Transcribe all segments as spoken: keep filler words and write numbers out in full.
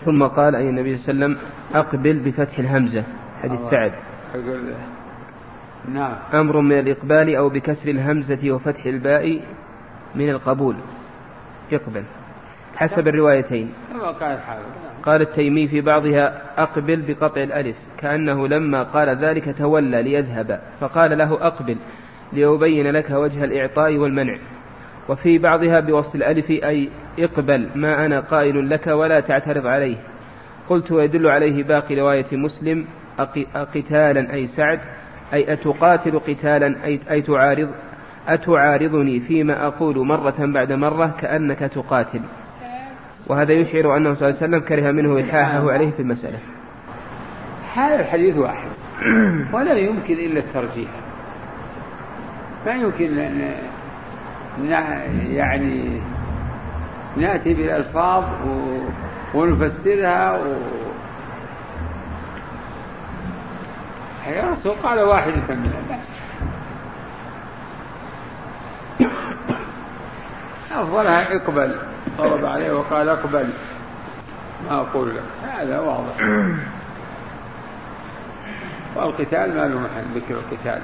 ثم قال أي النبي صلى الله عليه وسلم أقبل بفتح الهمزة حديث سعد. نعم. أمر من الإقبال أو بكسر الهمزة وفتح الباء من القبول. اقبل حسب الروايتين. قال التيمي في بعضها أقبل بقطع الألف كأنه لما قال ذلك تولى ليذهب فقال له أقبل ليبين لك وجه الإعطاء والمنع. وفي بعضها بوصل الألف أي اقبل ما أنا قائل لك ولا تعترض عليه. قلت ويدل عليه باقي رواية مسلم أقتالا أي سعد أي أتقاتل قتالا أي, أي تعارض أتعارضني فيما أقول مرة بعد مرة كأنك تقاتل. وهذا يشعر أنه صلى الله عليه وسلم كره منه إلحاحه عليه في المسألة. هذا الحديث واحد ولا يمكن إلا الترجيح. ما يمكن يعني نأتي بالألفاظ ونفسرها و... يا رسول قال واحد من الناس أفضلها اقبل ضرب عليه وقال اقبل ما أقول لك هذا واضح. والقتال ما له محل ذكر القتال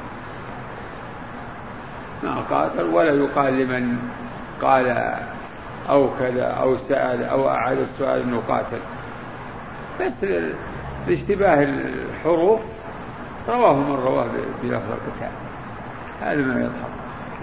ما قاتل ولا يقال لمن قال أو كذا أو سأل أو أعاد السؤال أنه قاتل بس لاشتباه الحروف رواه من رواه بلفظ القتال. هذا ما يظهر.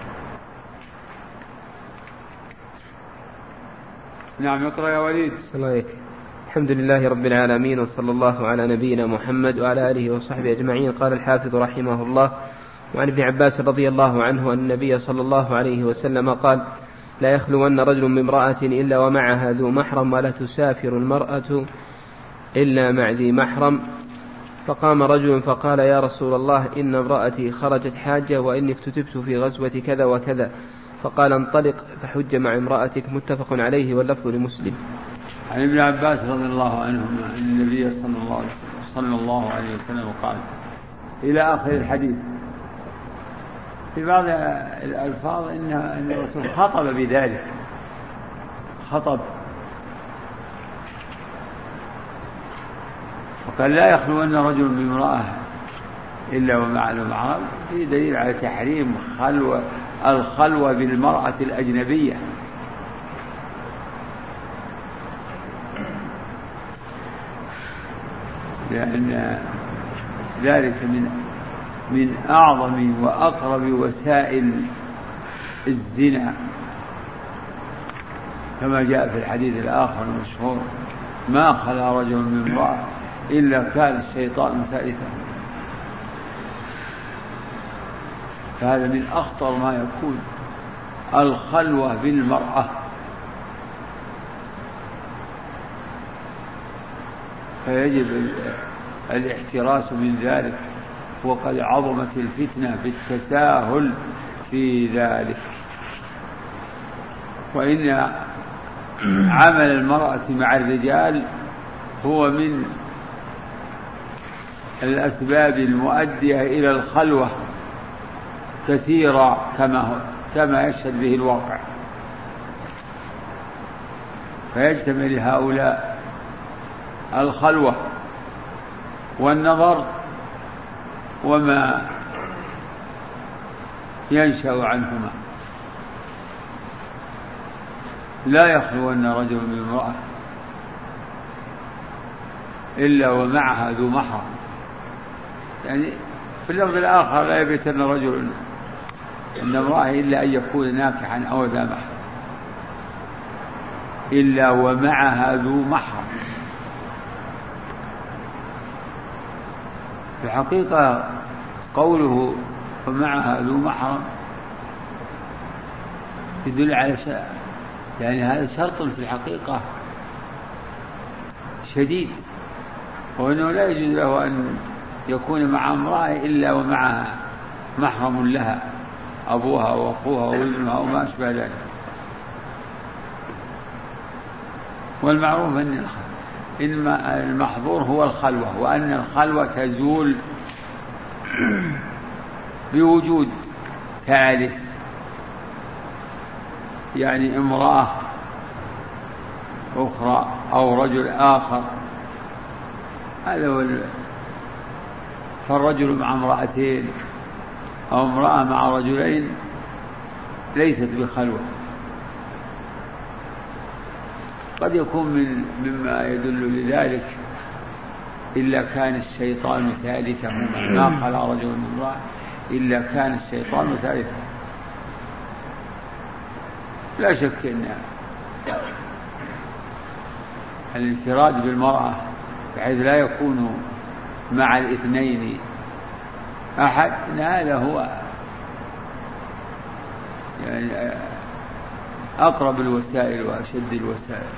نعم اقرأ يا وليد. الحمد لله رب العالمين وصلى الله على نبينا محمد وعلى آله وصحبه أجمعين. قال الحافظ رحمه الله وعن ابن عباس رضي الله عنه أن النبي صلى الله عليه وسلم قال لا يخلون رجل بامرأة إلا ومعها ذو محرم ولا تسافر المرأة إلا مع ذي محرم. فقام رجل فقال يا رسول الله إن امرأتي خرجت حاجة وإني اكتتبت في غزوة كذا وكذا. فقال انطلق فحج مع امرأتك. متفق عليه واللفظ لمسلم. عن ابن عباس رضي الله عنهما أن النبي صلى الله عليه وسلم, صلى الله عليه وسلم قال إلى آخر الحديث. في بعض الألفاظ إن الرسول خطب بذلك خطب وقال لا يخلون رجل بامرأة إلا ومع المحرم. في دليل على تحريم خلوة الخلوة بالمرأة الأجنبية لأن ذلك من من أعظم وأقرب وسائل الزنا كما جاء في الحديث الآخر المشهور ما خلا رجل من امرأة إلا كان الشيطان ثالثا. فهذا من أخطر ما يكون الخلوة بالمرأة. فيجب الاحتراس من ذلك وقد عظمت الفتنة بالتساهل في ذلك. وإن عمل المرأة مع الرجال هو من الأسباب المؤدية إلى الخلوة كثيرا كما كما يشهد به الواقع. فيجتمع لهؤلاء الخلوة والنظر وما ينشأ عنهما. لا يخلون رجل من امرأة إلا ومعها ذو محرم. يعني في اللفظ الآخر لا يبيتن رجل إن امرأة إلا أن يكون ناكحا أو ذا محرم إلا ومعها ذو محرم. في الحقيقة قوله ومعها ذو محرم يدل على شيء يعني هذا شرط في الحقيقة شديد وأنه لا يجوز له أن يكون مع امرأة إلا ومعها محرم لها أبوها وأخوها وابنها وما أشبه ذلك. والمعروف أن المحظور هو الخلوة وأن الخلوة تزول بوجود ثالث يعني امرأة أخرى أو رجل آخر، هذا هو. فالرجل مع امرأتين أو امرأة مع رجلين ليست بخلوة. قد يكون من مما يدل لذلك إلا كان الشيطان ثالثهما، ما خلا رجل من امرأة إلا كان الشيطان ثالثهما. لا شك أن الانفراد بالمرأة بحيث لا يكون مع الاثنين أحد، إن هذا هو يعني أقرب الوسائل وأشد الوسائل.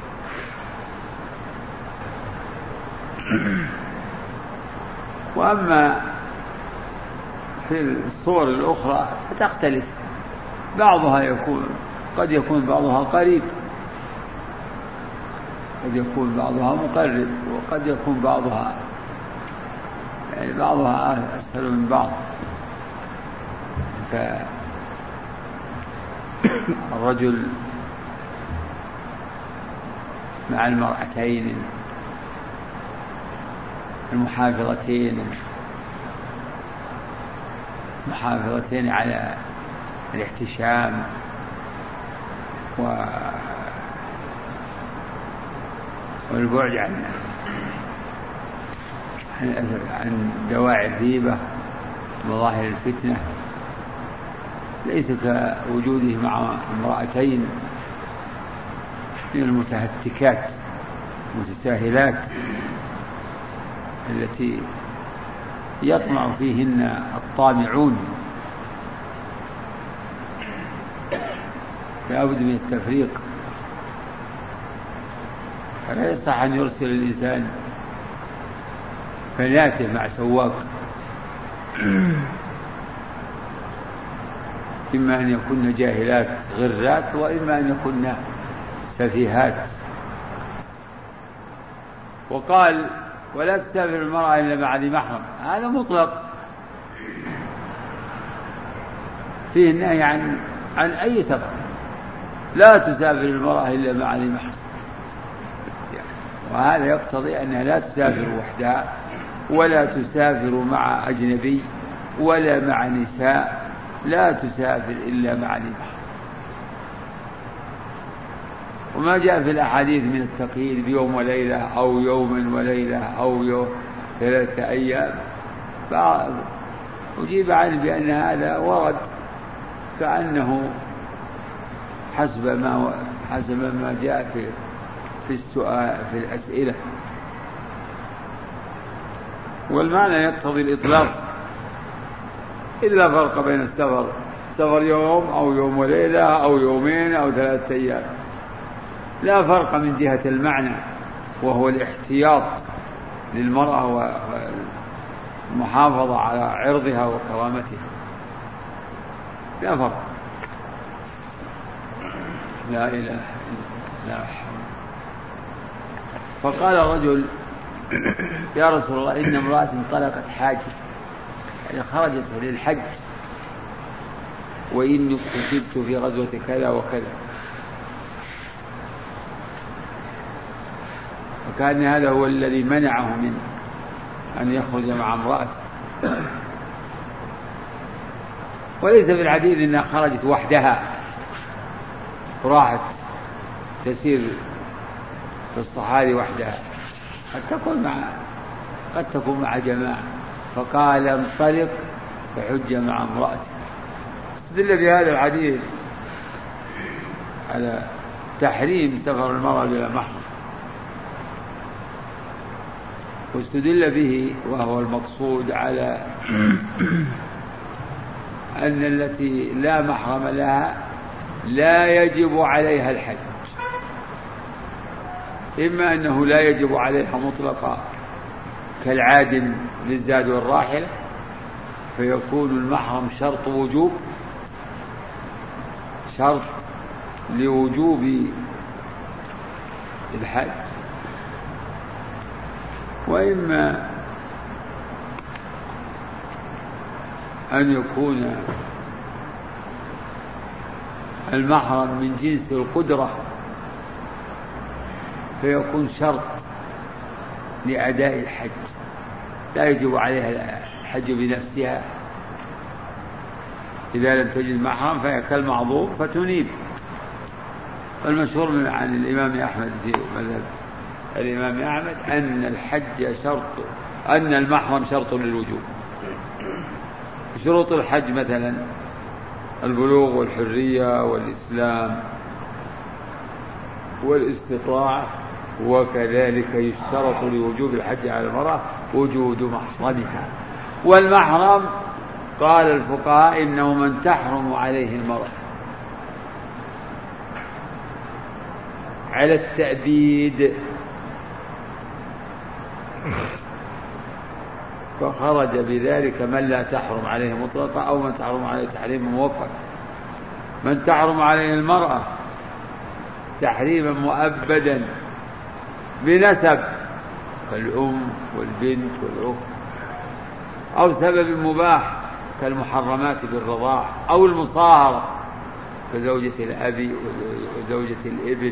وأما في الصور الأخرى فتختلف، بعضها يكون قد يكون بعضها قريب، قد يكون بعضها مقرب، وقد يكون بعضها يعني بعضها أسهل من بعض. فالرجل مع المرأتين المحافظتين محافظتين على الاحتشام والبعد عن عن دواعي الريبة وظاهر الفتنة، ليس كوجوده مع امرأتين من المتهتكات المتساهلات التي يطمع فيهن الطامعون. لا بد من التفريق، فلا يصح أن يرسل الإنسان بناته مع سواق، إما أن يكون جاهلات غرات وإما أن يكون سفيهات. وقال ولا تسافر المرأة إلا مع ذي محرم، هذا مطلق، فيه النهي عن عن أي سفر. لا تسافر المرأة إلا مع ذي محرم، وهذا يقتضي أنها لا تسافر وحدها ولا تسافر مع أجنبي ولا مع نساء، لا تسافر إلا مع ذي محرم. وما جاء في الأحاديث من التقييد بيوم وليلة أو يوم وليلة أو يوم ثلاثة أيام فأجيب عنه بأن هذا ورد كأنه حسب ما حسب ما جاء في في السؤال في الأسئلة، والمعنى يقتضي الإطلاق، إلا فرق بين السفر سفر يوم أو يوم وليلة أو يومين أو ثلاثة أيام، لا فرق من جهة المعنى وهو الاحتياط للمرأة والمحافظة على عرضها وكرامتها، لا فرق. لا إله إلا الله. فقال رجل يا رسول الله إن امرأة انطلقت حاجة، يعني خرجت للحج، وإني كتبت في غزوة كذا وكذا، وكان هذا هو الذي منعه من أن يخرج مع امرأته. وليس في الحديث إنها خرجت وحدها راحت تسير في الصحاري وحدها، قد تكون مع قد تكون مع جماعة. فقال انطلق فحج مع امرأته. استدل بهذا الحديث على تحريم سفر المرأة بلا محرم، واستدل به وهو المقصود على أن التي لا محرم لها لا يجب عليها الحج، إما أنه لا يجب عليها مطلقا كالعادم للزاد والراحلة فيكون المحرم شرط وجوب شرط لوجوب الحج، وإما أن يكون المحرم من جنس القدرة فيكون شرط لأداء الحج، لا يجب عليها الحج بنفسها. إذا لم تجد محرم فهي كالمعذور فتنيب. المشهور عن الإمام أحمد في مذهب الإمام أحمد أن الحج شرط، أن المحرم شرط للوجوب. شروط الحج مثلا البلوغ والحرية والإسلام والاستطاعة، وكذلك يشترط لوجوب الحج على المرأة وجود محرمها. والمحرم قال الفقهاء إنه من تحرم عليه المرأة على التأبيد، فخرج بذلك من لا تحرم عليه مطلقا أو من تحرم عليه تحريم مؤقت. من تحرم عليه المرأة تحريما مؤبدا بنسب كالأم والبنت والأخت، أو سبب مباح كالمحرمات بالرضاع، أو المصاهرة كزوجة الأب وزوجة الابن.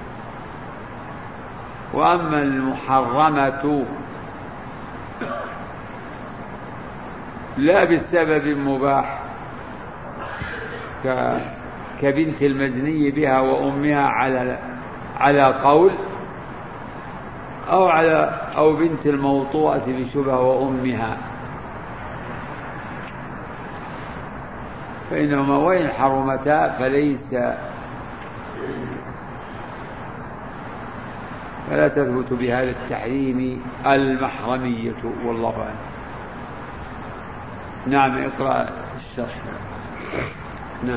وأما المحرمة لا بالسبب مباح كبنت المزني بها وأمها على على قول، أو على أو بنت الموطوءة بشبهة وأمها، فإنهما وإن حرمتا فليس فلا تثبت بهذا التحريم المحرمية، والله أعلم. نعم، اقرأ الشرح. نعم.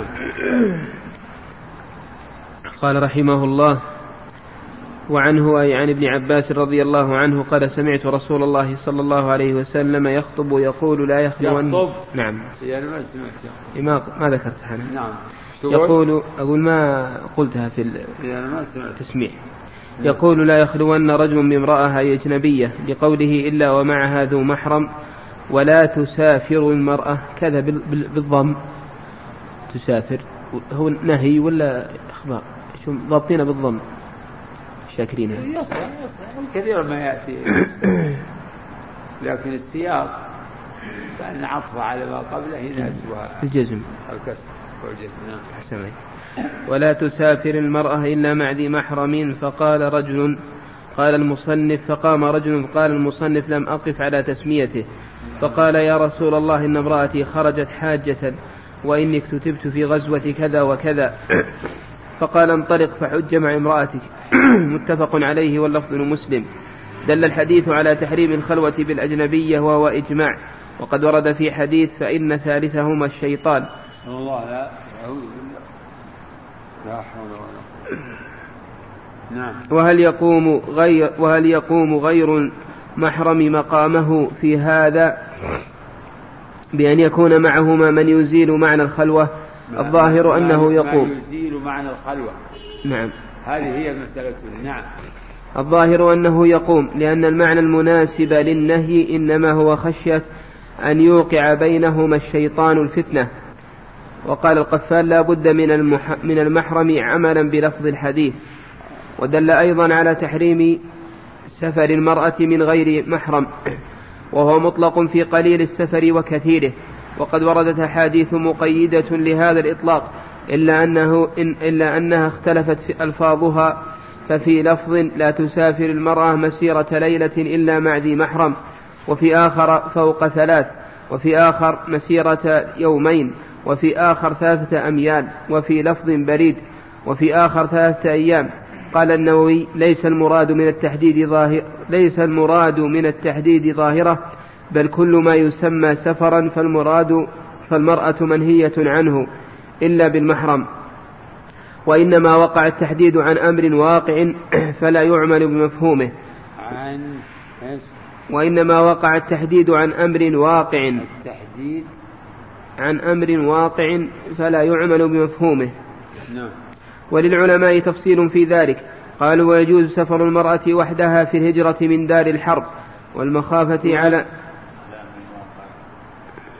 قال رحمه الله: وعنه أي عن ابن عباس رضي الله عنه قال: سمعت رسول الله صلى الله عليه وسلم يخطب يقول لا يخلون. يخطب. نعم. يعني ما سمعت. ما ما ذكرتها أنا. نعم. يقول أقول ما قلتها في التسميع. يقول لا يخلون رجل بامرأة أجنبية، لقوله إلا ومعها ذو محرم، ولا تسافر المرأة كذا بالضم. تسافر هو نهي ولا إخبار؟ شو ضابطين بالضم؟ شاكرين. يصل يصل كثير ما يأتي لكن السياق كان عطف على ما قبله يناسبها الجزم الكسر والجزم. نعم. حسنين. ولا تسافر المرأة إلا مع ذي محرم. فقال رجل قال المصنف فقام رجل قال المصنف لم أقف على تسميته، فقال يا رسول الله إن امرأتي خرجت حاجة وإني كتبت في غزوة كذا وكذا. فقال انطلق فحج مع امرأتك. متفق عليه واللفظ مسلم. دل الحديث على تحريم الخلوة بالأجنبية وهو إجماع، وقد ورد في حديث فإن ثالثهما الشيطان. الله لا أعوذ بالله لا حول ولا قوة. نعم. وهل يقوم غير وهل يقوم غير محرم مقامه في هذا بأن يكون معهما من يزيل معنى الخلوة؟ الظاهر أنه يقوم. يزيل معنى الخلوة. نعم. هذه هي المسألة. نعم. الظاهر أنه يقوم، لأن المعنى المناسب للنهي إنما هو خشية أن يوقع بينهما الشيطان الفتنة. وقال القفال لا بد من, المح... من المحرم عملا بلفظ الحديث. ودل أيضا على تحريم سفر المرأة من غير محرم، وهو مطلق في قليل السفر وكثيره، وقد وردت أحاديث مقيدة لهذا الإطلاق، إلا, أنه إن إلا أنها اختلفت في ألفاظها، ففي لفظ لا تسافر المرأة مسيرة ليلة إلا مع ذي محرم، وفي آخر فوق ثلاث، وفي آخر مسيرة يومين، وفي آخر ثلاثة أميال، وفي لفظ بريد، وفي آخر ثلاثة أيام. قال النووي ليس المراد من التحديد ظاهر ليس المراد من التحديد ظاهرة، بل كل ما يسمى سفرا فالمراد فالمرأة منهية عنه إلا بالمحرم. وإنما وقع التحديد عن أمر واقع فلا يعمل بمفهومه. عن وإنما وقع التحديد عن أمر واقع التحديد عن أمر واقع فلا يعمل بمفهومه. نعم. وللعلماء تفصيل في ذلك، قالوا ويجوز سفر المرأة وحدها في الهجرة من دار الحرب والمخافة على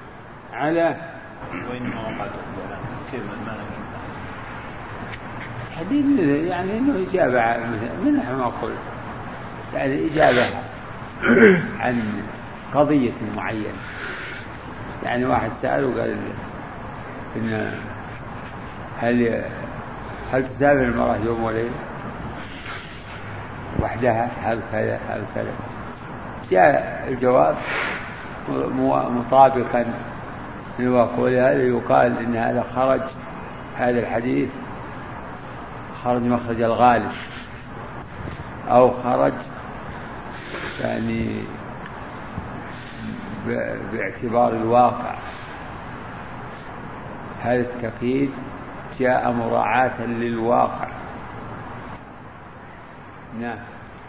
على حديث يعني إنه إجابة من ما أقول يعني إجابة عن قضية معينة. يعني واحد سأله قال إن هل هل تسافر المرأة يوم وليلة وحدها هل كذا هل كذا، جاء الجواب مطابقا للواقع. ولهذا يقال إن هذا خرج هذا الحديث خرج مخرج الغالب أو خرج يعني باعتبار الواقع. هذا التقييد جاء مراعاة للواقع. نعم.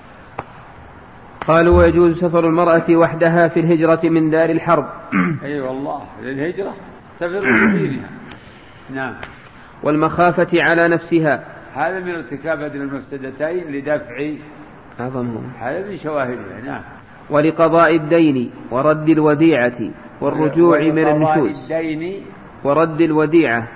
قالوا ويجوز سفر المرأة وحدها في الهجرة من دار الحرب. أي أيوة والله للهجرة سفر دينها. نعم. والمخافة على نفسها. هذا من ارتكاب هذه المفسدتين لدفع أعظمهم. هذا من شواهدها. نعم. ولقضاء الدين ورد الوديعة والرجوع من النشوز. الدين ورد الوديعة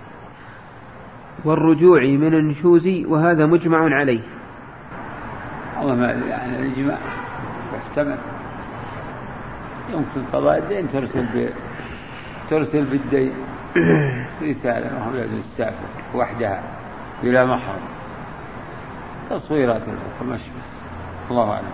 والرجوع من النشوز، وهذا مجمع عليه. الله ما يعني الإجماع يحتمل. يمكن قضاء الدين ترسل ب... ترسل بالدين رسالة وهم لازم تسافر وحدها بلا محرم. تصويرات الأخرى مش بس. الله أعلم.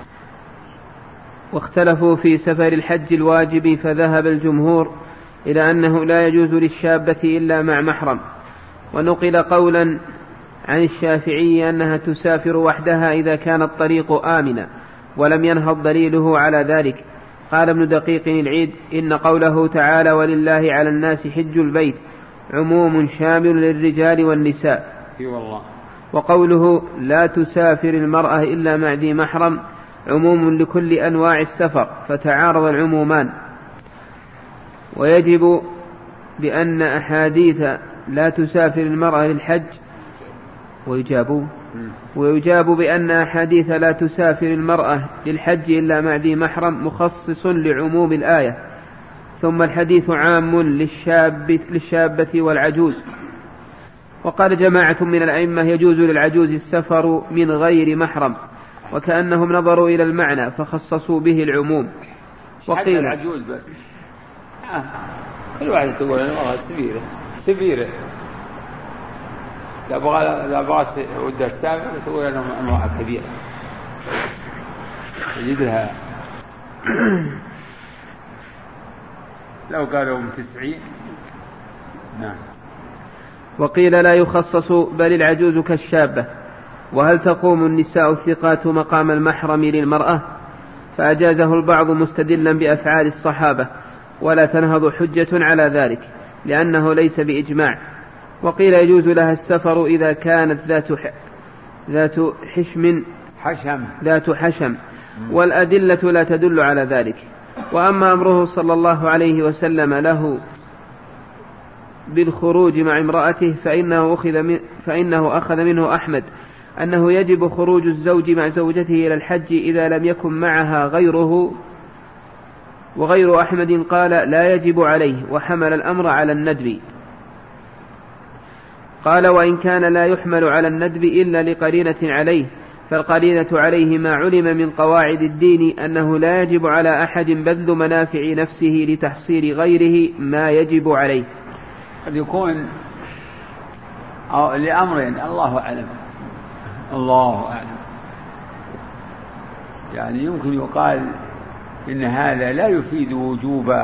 واختلفوا في سفر الحج الواجب، فذهب الجمهور إلى أنه لا يجوز للشابة إلا مع محرم. ونقل قولا عن الشافعي أنها تسافر وحدها إذا كان الطريق آمنا، ولم ينهض دليله على ذلك. قال ابن دقيق العيد: إن قوله تعالى ولله على الناس حج البيت عموم شامل للرجال والنساء. والله. وقوله لا تسافر المرأة إلا مع ذي محرم عموم لكل أنواع السفر، فتعارض العمومان. ويجب بأن أحاديث لا تسافر المرأة للحج ويجاب ويجاب بأن أحاديث لا تسافر المرأة للحج إلا مع ذي محرم مخصص لعموم الآية. ثم الحديث عام للشاب للشابة والعجوز. وقال جماعة من الأئمة يجوز للعجوز السفر من غير محرم، وكأنهم نظروا إلى المعنى فخصصوا به العموم. وقيل العجوز بس. آه. كل واحد تقول أنا سبيرة سبيرة لا بغى لا بغى ودها السابع تقول أنا امرأة كبيرة يجدها لو قالوا من تسعين. نعم. وقيل لا يخصص بل العجوز كالشابة. وهل تقوم النساء الثقات مقام المحرم للمرأة؟ فأجازه البعض مستدلا بأفعال الصحابة، ولا تنهض حجة على ذلك لأنه ليس بإجماع. وقيل يجوز لها السفر إذا كانت ذات ذات حشم حشم ذات حشم والأدلة لا تدل على ذلك. وأما أمره صلى الله عليه وسلم له بالخروج مع امرأته فإنه أخذ, من فإنه أخذ منه أحمد أنه يجب خروج الزوج مع زوجته إلى الحج إذا لم يكن معها غيره، وغير أحمد قال لا يجب عليه، وحمل الأمر على الندب. قال وإن كان لا يحمل على الندب إلا لقرينة عليه، فالقرينة عليه ما علم من قواعد الدين أنه لا يجب على أحد بذل منافع نفسه لتحصيل غيره ما يجب عليه. قد يكون لأمرين الله أعلم الله أعلم. يعني يمكن يقال إن هذا لا يفيد وجوب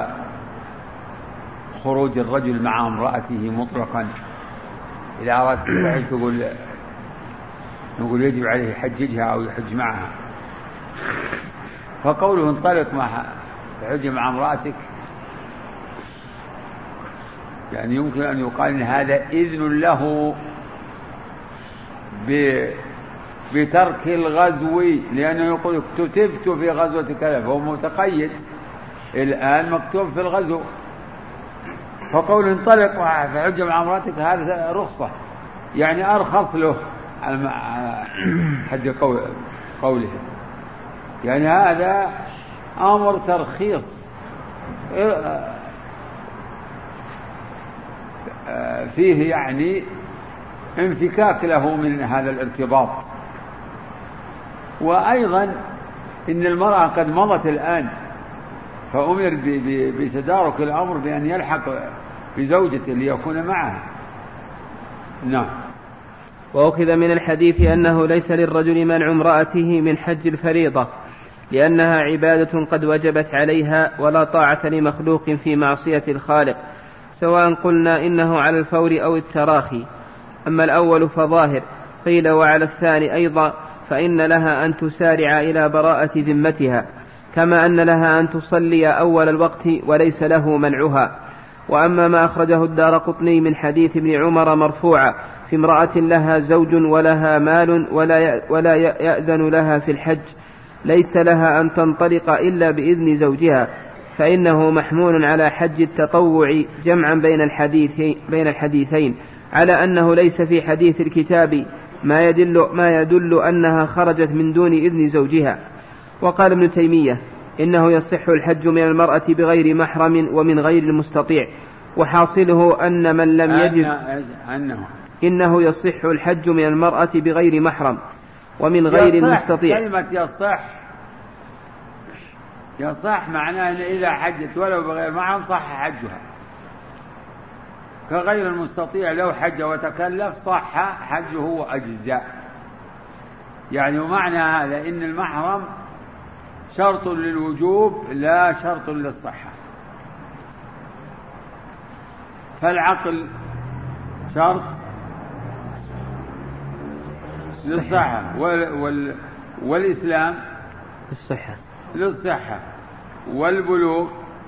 خروج الرجل مع امرأته مطلقا. إذا أردت تقول نقول يجب عليه يحججها أو يحج معها، فقوله انطلق مع يحج مع امرأتك يعني يمكن أن يقال إن هذا إذن له بترك الغزو، لأنه يقول كتبت في غزوة كذا، فهو متقيد الآن مكتوب في الغزو. فقول انطلق فحج مع امرأتك هذا رخصة، يعني أرخص له على حد قوله. يعني هذا أمر ترخيص فيه يعني انفكاك له من هذا الارتباط. وأيضا إن المرأة قد مضت الآن، فأمر بتدارك الأمر بأن يلحق بزوجته ليكون معها. نعم. وأخذ من الحديث أنه ليس للرجل منع امرأته من حج الفريضة لأنها عبادة قد وجبت عليها، ولا طاعة لمخلوق في معصية الخالق، سواء قلنا إنه على الفور أو التراخي. أما الأول فظاهر. قيل وعلى الثاني أيضا، فإن لها أن تسارع إلى براءة ذمتها، كما أن لها أن تصلي أول الوقت وليس له منعها. وأما ما أخرجه الدارقطني من حديث ابن عمر مرفوعا في امرأة لها زوج ولها مال ولا يأذن لها في الحج، ليس لها أن تنطلق إلا بإذن زوجها، فإنه محمول على حج التطوع جمعا بين الحديثين, بين الحديثين على أنه ليس في حديث الكتاب ما يدل, ما يدل أنها خرجت من دون إذن زوجها. وقال ابن تيمية إنه يصح الحج من المرأة بغير محرم ومن غير المستطيع، وحاصله أن من لم يجد أنه إنه يصح الحج من المرأة بغير محرم ومن غير المستطيع. كلمة يصح يصح معناه أن إذا حجت ولو بغير محرم صح حجها، كغير المستطيع لو حج وتكلف صح حجه وأجزاء. يعني ومعنى هذا إن المحرم شرط للوجوب لا شرط للصحة، فالعقل شرط للصحة وال وال والإسلام للصحة للصحة والبلوغ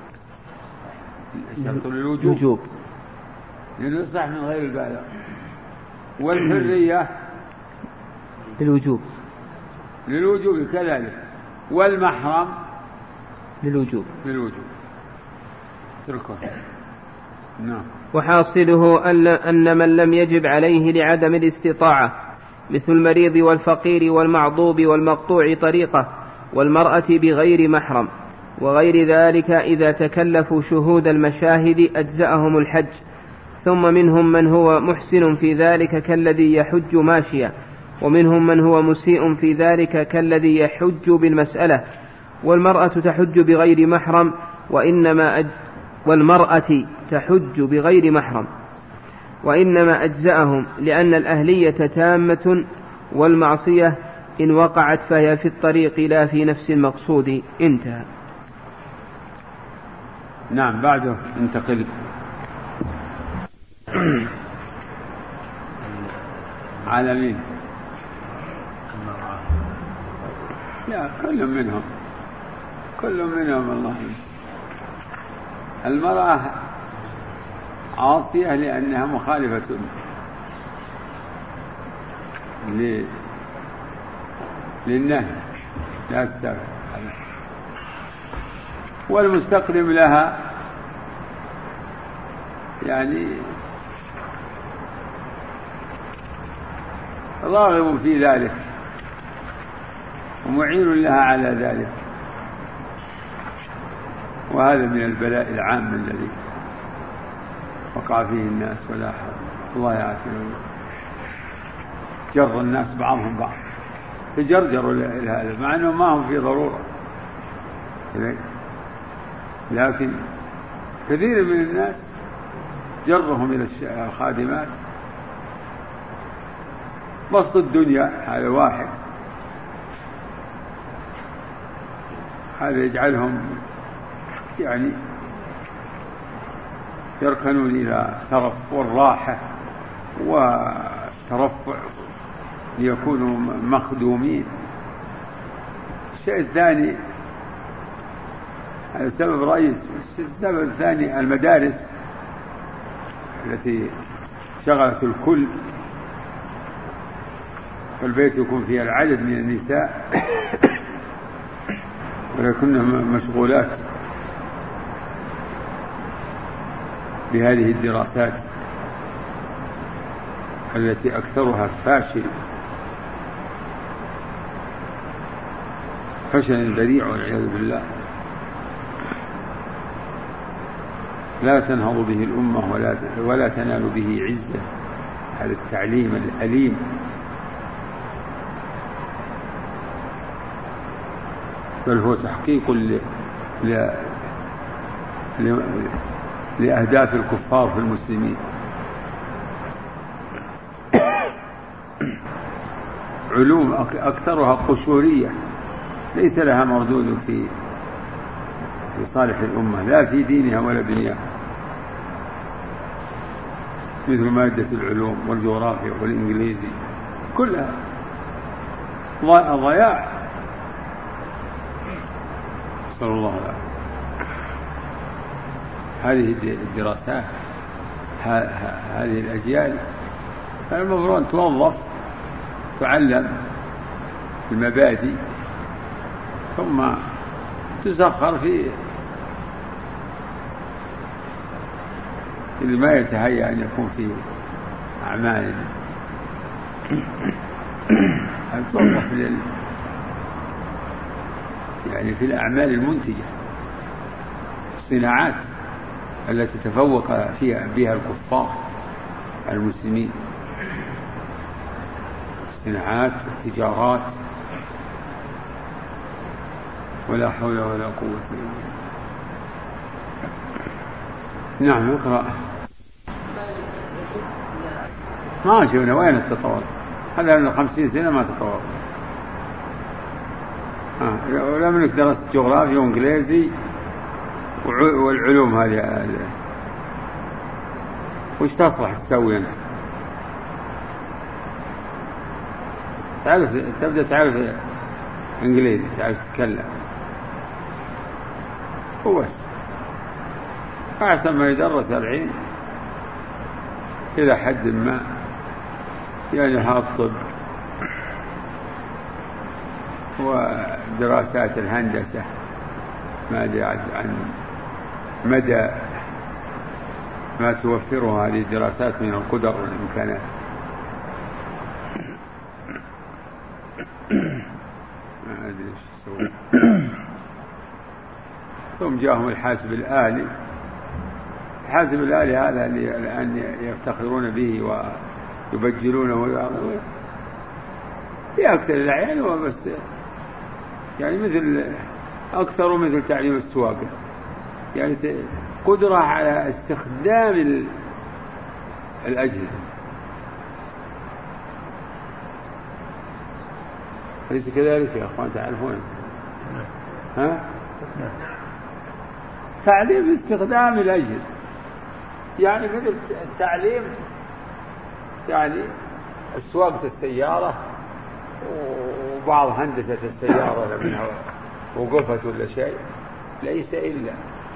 شرط للوجوب للصحة من غير البالغ، والحرية للوجوب للوجوب كذلك، والمحرم للوجوب للوجوب تركه. نعم. وحاصله أن من لم يجب عليه لعدم الاستطاعة مثل المريض والفقير والمعضوب والمقطوع طريقة والمرأة بغير محرم وغير ذلك إذا تكلفوا شهود المشاهد أجزأهم الحج. ثم منهم من هو محسن في ذلك كالذي يحج ماشيا، ومنهم من هو مسيء في ذلك كالذي يحج بالمسألة. والمرأة تحج بغير محرم وإنما أج... والمرأة تحج بغير محرم وإنما أجزأهم، لأن الأهلية تامة، والمعصية إن وقعت فهي في الطريق لا في نفس المقصود. انتهى. نعم. بعده انتقل على مين؟ لا كل منهم كل منهم الله. المرأة عاصية لأنها مخالفة للنهي لا السبب، والمستقدم لها يعني راغب في ذلك ومعين لها على ذلك، وهذا من البلاء العام الذي وقع فيه الناس ولا حول. الله يعافيهم. جر الناس بعضهم بعض، تجرجروا لهذا مع أنه ما هم في ضرورة، لكن كثير من الناس جرهم إلى الخادمات بسط الدنيا. هذا واحد، هذا يجعلهم يعني يركنون إلى ثرف والراحة والترفع ليكونوا مخدومين. الشيء الثاني هذا سبب رئيس. السبب الثاني المدارس التي شغلت الكل، فالبيت يكون فيها العدد من النساء ولكنهم مشغولات بهذه الدراسات التي أكثرها فاشل فشل ذريع والعياذ بالله، لا تنهض به الأمة ولا ولا تنال به عزة. هذا التعليم الأليم. بل هو تحقيق ل... ل... ل... لأهداف الكفار في المسلمين. علوم أكثرها قشورية ليس لها مردود في في صالح الأمة لا في دينها ولا دنياها، مثل مادة العلوم والجغرافيا والإنجليزي كلها ضياع. صلى الله عليه وسلم. هذه الدراسات هذه الأجيال المفروض أن توظف تعلم المبادئ ثم تسخر في اللي ما يتهيأ أن يكون في أعمال أن توظف لل يعني في الأعمال المنتجة، الصناعات التي تفوق فيها بها الكفار المسلمين، الصناعات والتجارات. ولا حول ولا قوة إلا بالله. نعم اقرأ. ما شفنا وين التطور هذا من خمسين سنة ما تطور. آه. ولا منك درست جغرافيا وإنجليزي والعلوم هذه وش تصلح تسوي أنت؟ تعرف تبدأ تعرف إنجليزي تعرف تتكلم هو بس أحسن ما يدرس الحين إلى حد ما يعني ها الطب ودراسات الهندسة ما أدري عن مدى ما توفره هذه الدراسات من القدر والإمكانات. ما أدري إيش يسوي. ثم جاءهم الحاسب الآلي. الحاسب الآلي هذا اللي الآن يفتخرون به ويبجلونه ويعظمونه في أكثر الأحيان هو بس يعني مثل أكثر مثل تعليم السواقة، يعني قدرة على استخدام الأجهزة. أليس كذلك يا أخوان تعرفون؟ ها؟ تعليم استخدام الأجهزة يعني مثل التعليم يعني سواقة السيارة وبعض هندسة السيارة منها وقفت ولا شيء ليس إلا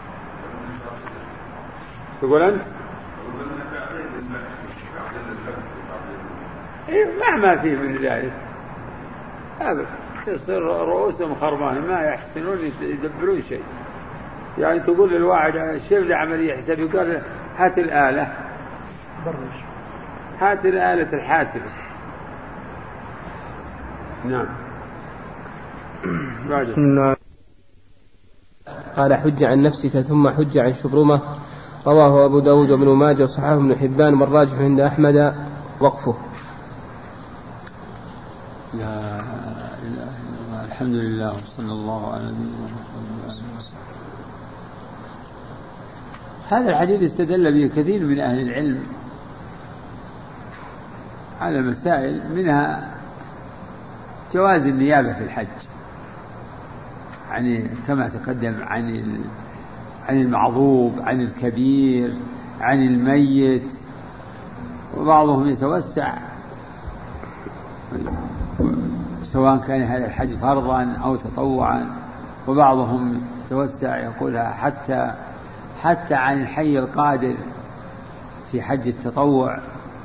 تقول أنت إيه مهما فيه من ذلك أبدا تصير رؤوسهم خربانة ما يحسنون يدبرون شيء. يعني تقول للواحد الشيء ذا عملية حساب يقول هات الآلة هات الآلة الحاسبة. نعم. قال حج عن نفسك ثم حج عن شبرمة. رواه أبو داود وابن ماجه وصححه ابن حبان والراجح عند أحمد وقفه. لا إله إلا الله. الحمد لله وصلى الله على نبينا محمد. هذا الحديث استدل به كثير من أهل العلم على مسائل منها جواز النيابة في الحج يعني كما تقدم عن عن المعذوب عن الكبير عن الميت، وبعضهم يتوسع سواء كان هذا الحج فرضا أو تطوعا، وبعضهم يتوسع يقولها حتى حتى عن الحي القادر في حج التطوع.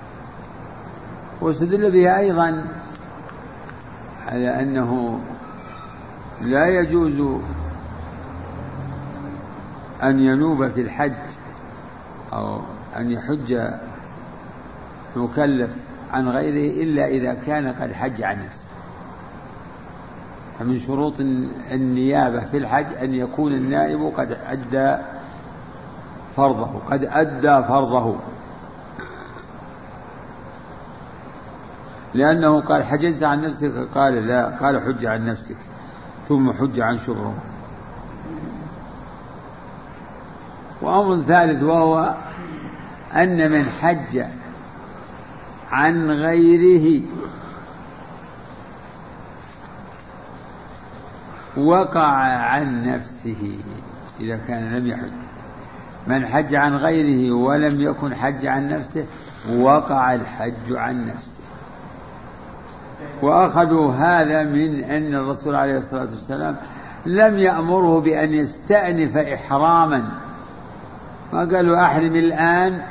واستدل بها أيضا على أنه لا يجوز أن ينوب في الحج أو أن يحج مكلف عن غيره إلا إذا كان قد حج عن نفسه. فمن شروط النيابة في الحج أن يكون النائب قد أدى فرضه قد أدى فرضه لأنه قال حجزت عن نفسك، قال لا، قال حج عن نفسك ثم حج عن شبرمة. وأمر ثالث وهو أن من حج عن غيره وقع عن نفسه إذا كان لم يحج. من حج عن غيره ولم يكن حج عن نفسه وقع الحج عن نفسه. وأخذوا هذا من أن الرسول عليه الصلاة والسلام لم يأمره بأن يستأنف إحراما، ما قالوا أحرم الآن،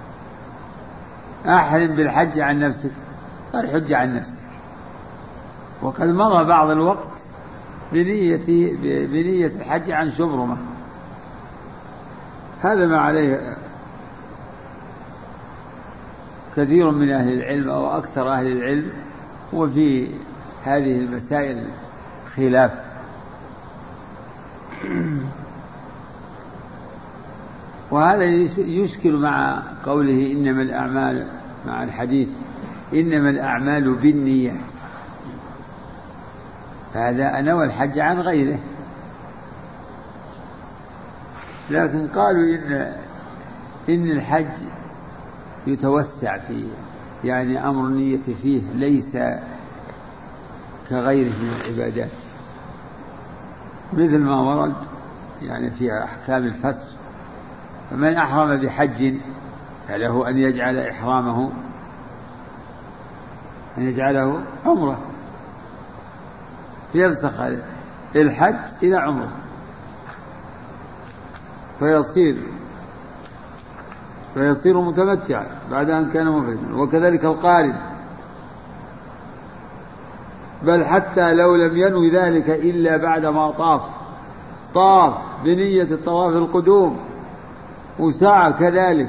أحرم بالحج عن نفسك، قال حج عن نفسك. وقد مضى بعض الوقت بنية, بنية الحج عن شبرمة. هذا ما عليه كثير من أهل العلم أو أكثر أهل العلم، وفي هذه المسائل خلاف. وهذا يشكل مع قوله إنما الأعمال، مع الحديث إنما الأعمال بالنيات، فهذا نوى الحج عن غيره. لكن قالوا إن إن الحج يتوسع فيه، يعني أمر النية فيه ليس كغيره من العبادات، مثل ما ورد يعني في أحكام الفسخ. فمن أحرم بحج فله أن يجعل إحرامه أن يجعله عمره، فيفسخ الحج إلى عمره فيصير فيصير متمتعا بعد أن كان مفردا. وكذلك القارن، بل حتى لو لم ينوي ذلك إلا بعد ما طاف طاف بنية الطواف القدوم وسعى كذلك،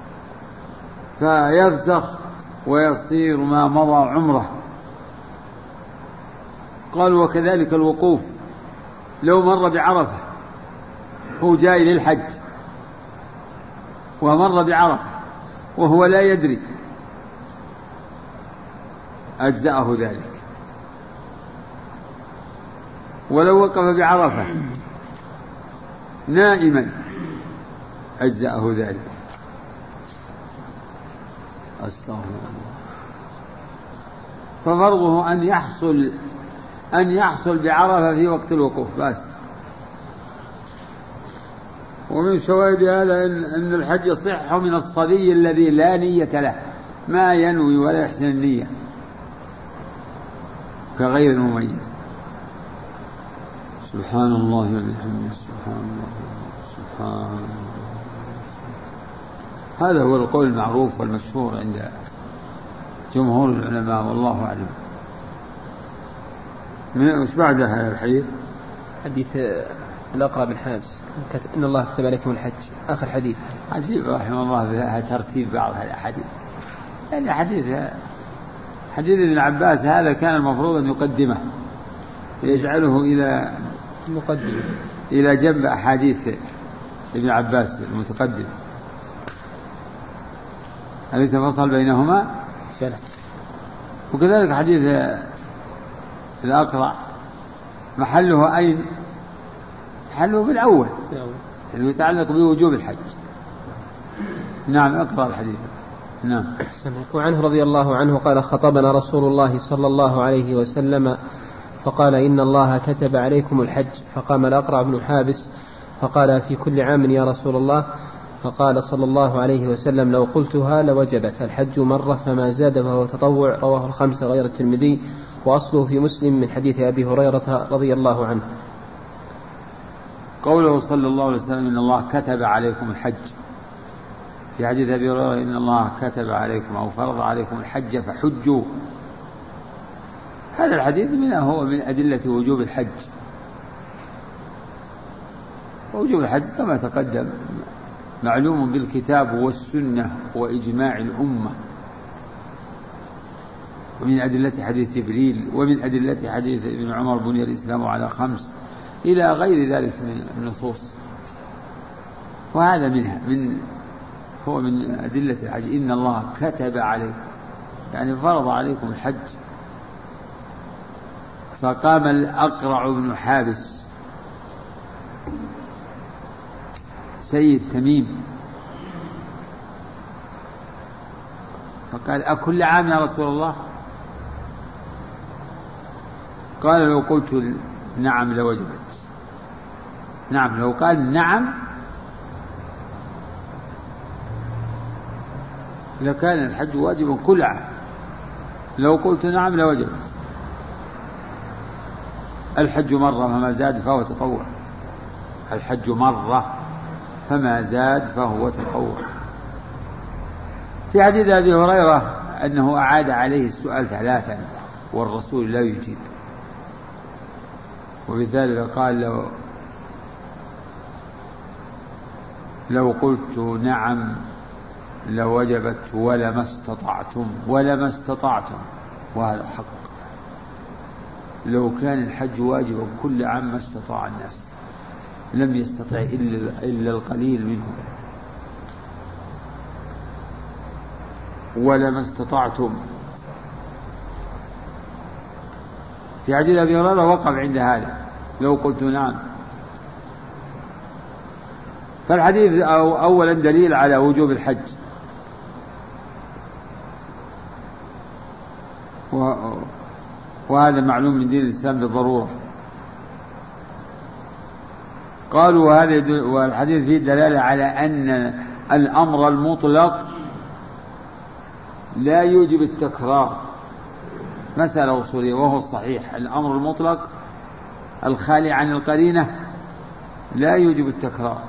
فيفسخ ويصير ما مضى عمره. قال وكذلك الوقوف، لو مر بعرفة هو جاي للحج ومر بعرفة وهو لا يدري أجزأه ذلك. ولو وقف بعرفة نائما أجزأه ذلك. أستغفر الله. ففرضه أن يحصل أن يحصل بعرفة في وقت الوقوف بس. ومن شواهد هذا إن, إن الحج يصح من الصبي الذي لا نية له، ما ينوي ولا يحسن النية كغير المميز. سبحان الله وبحمده سبحان الله سبحان الله. هذا هو القول المعروف والمشهور عند جمهور العلماء، والله أعلم. وش بعد هذا الحديث؟ حديث الأقرع بن حابس إن الله كتب عليكم الحج، آخر حديث. عجيب رحمه الله ترتيب بعض الأحاديث. يعني حديث حديث ابن عباس هذا كان المفروض أن يقدمه، يجعله إلى مقدمة إلى جنب أحاديث ابن عباس المتقدم. أليس فصل بينهما؟ جل. وكذلك حديث الأقرع محله أين؟ محله بالأول اللي يتعلق بوجوب الحج. نعم اقرأ الحديث. نعم. وعنه رضي الله عنه قال خطبنا رسول الله صلى الله عليه وسلم فقال إن الله كتب عليكم الحج، فقام الأقرع بن حابس فقال في كل عام يا رسول الله، فقال صلى الله عليه وسلم لو قلتها لوجبت، الحج مرة فما زاد فهو تطوع. رواه الخمسة غير الترمذي، وأصله في مسلم من حديث أبي هريرة رضي الله عنه. قوله صلى الله عليه وسلم إن الله كتب عليكم الحج، في حديث أبي هريرة إن الله كتب عليكم أو فرض عليكم الحج فحجوا. هذا الحديث من هو من أدلة وجوب الحج. ووجوب الحج كما تقدم معلوم بالكتاب والسنة وإجماع الأمة، ومن أدلة حديث جبريل، ومن أدلة حديث ابن عمر بني الإسلام على خمس، إلى غير ذلك من النصوص. وهذا منها من هو من أدلة الحج إن الله كتب عليكم، يعني فرض عليكم الحج. فقام الأقرع بن حابس سيد تميم فقال: أكل عام يا رسول الله؟ قال: لو قلت نعم لوجبت. نعم، لو قال نعم لكان الحج واجبا كل عام، لو قلت نعم لوجبت. الحج مرة فما زاد فهو تطوع. الحج مرة فما زاد فهو تطوع. في حديث أبي هريرة أنه أعاد عليه السؤال ثلاثا والرسول لا يجيب، وبذلك قال: لو, لو قلت نعم لوجبت ولما استطعتم ولما استطعتم. وهذا حق، لو كان الحج واجبا كل عام ما استطاع الناس، لم يستطع إلا, إلا القليل منهم. ولما استطعتم. في حديث أبي هريرة وقف عند هذا: لو قلت نعم. فالحديث أولا دليل على وجوب الحج، وهذا معلوم من دين الإسلام بالضرورة. قالوا هذا، والحديث فيه دلالة على أن الأمر المطلق لا يوجب التكرار، مسألة أصولية، وهو الصحيح. الأمر المطلق الخالي عن القرينة لا يوجب التكرار،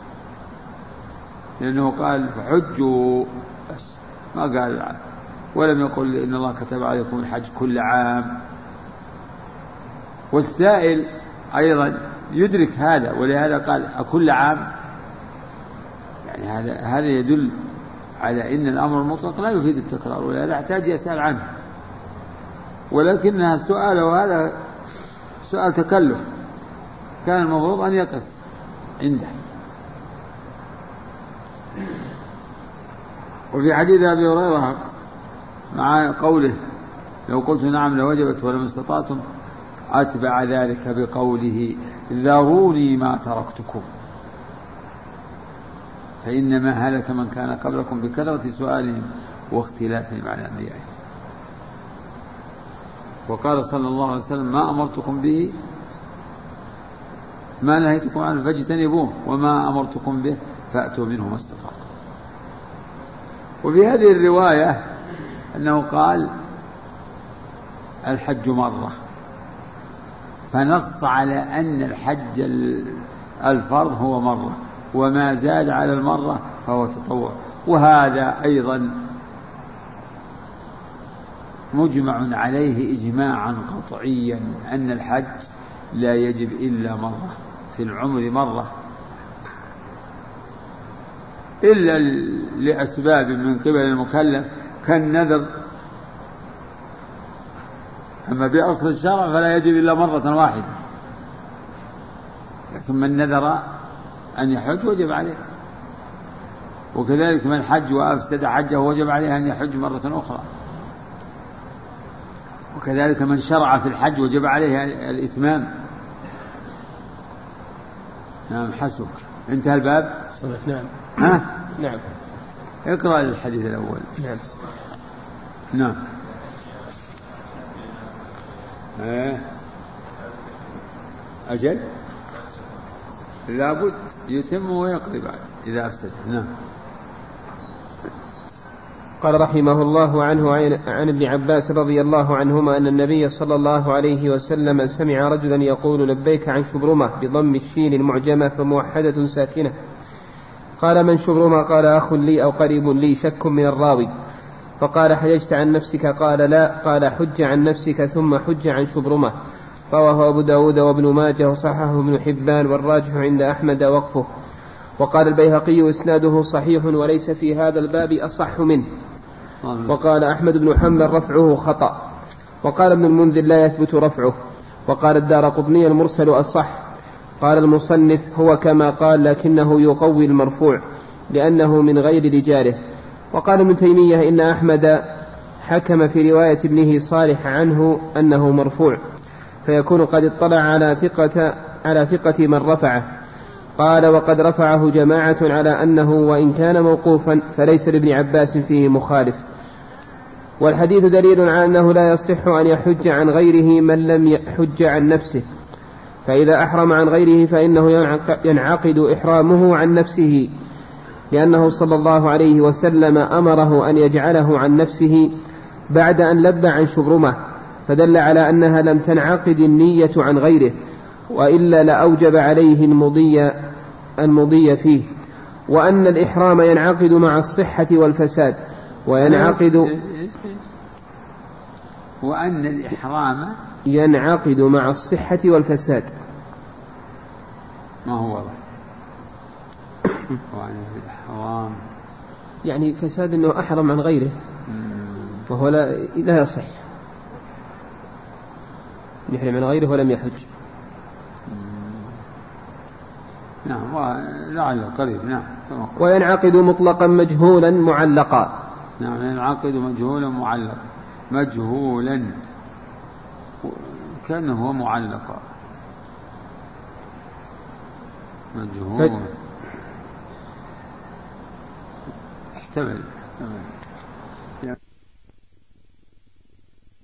لأنه قال فحجوا بس، ما قال، ولم يقل إن الله كتب عليكم الحج كل عام. والسائل أيضا يدرك هذا، ولهذا قال أكل عام. يعني هذا هذا يدل على أن الأمر المطلق لا يفيد التكرار، ولا يحتاج يسأل عنه، ولكنها السؤال وهذا سؤال تكلف، كان المفروض أن يقف عنده. وفي حديث أبي هريرة مع قوله: لو قلت نعم لوجبت ولما استطعتم، أتبع ذلك بقوله: ذروني ما تركتكم فإنما هلك من كان قبلكم بكثرة سؤالهم واختلافهم على أنبيائهم. وقال صلى الله عليه وسلم: ما أمرتكم به ما نهيتكم عنه فاجتنبوه، وما أمرتكم به فأتوا منه ما استطعتم. وفي هذه الرواية أنه قال: الحج مرة، فنص على أن الحج الفرض هو مرة، وما زاد على المرة فهو تطوع. وهذا أيضا مجمع عليه إجماعا قطعيا، أن الحج لا يجب إلا مرة في العمر، مرة إلا لأسباب من قبل المكلف كالنذر. أما بأصل الشرع فلا يجب إلا مرة واحدة، لكن من نذر أن يحج وجب عليه، وكذلك من حج وأفسد حجه وجب عليه أن يحج مرة أخرى، وكذلك من شرع في الحج وجب عليه الإتمام. نعم، حسبك. انتهى الباب. صحيح. نعم. ها؟ نعم. اقرأ الحديث الأول. نعم. نعم. ها؟ أجل لابد يتم ويقضي بعد إذا أفسد. نعم. قال رحمه الله عنه عن ابن عباس رضي الله عنهما أن النبي صلى الله عليه وسلم سمع رجلا يقول: لبيك عن شبرمة بضم الشين المعجمة فموحدة ساكنة. قال: من شبرمة؟ قال: أخ لي أو قريب لي، شك من الراوي. فقال: حججت عن نفسك؟ قال: لا. قال: حج عن نفسك ثم حج عن شبرمة. رواه أبو داود وابن ماجه وصححه ابن حبان، والراجح عند أحمد وقفه. وقال البيهقي: إسناده صحيح وليس في هذا الباب أصح منه. وقال أحمد بن حنبل: رفعه خطأ. وقال ابن المنذر: لا يثبت رفعه. وقال الدارقطني: المرسل أصح. قال المصنف: هو كما قال، لكنه يقوي المرفوع لأنه من غير رجاله. وقال ابن تيمية: إن أحمد حكم في رواية ابنه صالح عنه أنه مرفوع، فيكون قد اطلع على ثقة, على ثقة من رفعه. قال وقد رفعه جماعة على أنه وإن كان موقوفا فليس لابن عباس فيه مخالف. والحديث دليل على أنه لا يصح أن يحج عن غيره من لم يحج عن نفسه، فإذا أحرم عن غيره فإنه ينعقد إحرامه عن نفسه، لأنه صلى الله عليه وسلم أمره أن يجعله عن نفسه بعد أن لب عن شبرمة، فدل على أنها لم تنعقد النية عن غيره، وإلا لأوجب عليه المضي, المضي فيه. وأن الإحرام ينعقد مع الصحة والفساد، وينعقد وأن الإحرام ينعقد مع الصحة والفساد. ما هو واضح؟ وأن الإحرام يعني فساد أنه أحرم عن غيره وهو لا, لا يصح، يحرم عن غيره ولم يحج. نعم لعل قريب. نعم. وينعقد مطلقا مجهولا معلقا. نعم ينعقد مجهولا معلقا، مجهولا كأنه هو معلقا، مجهول. احتمل.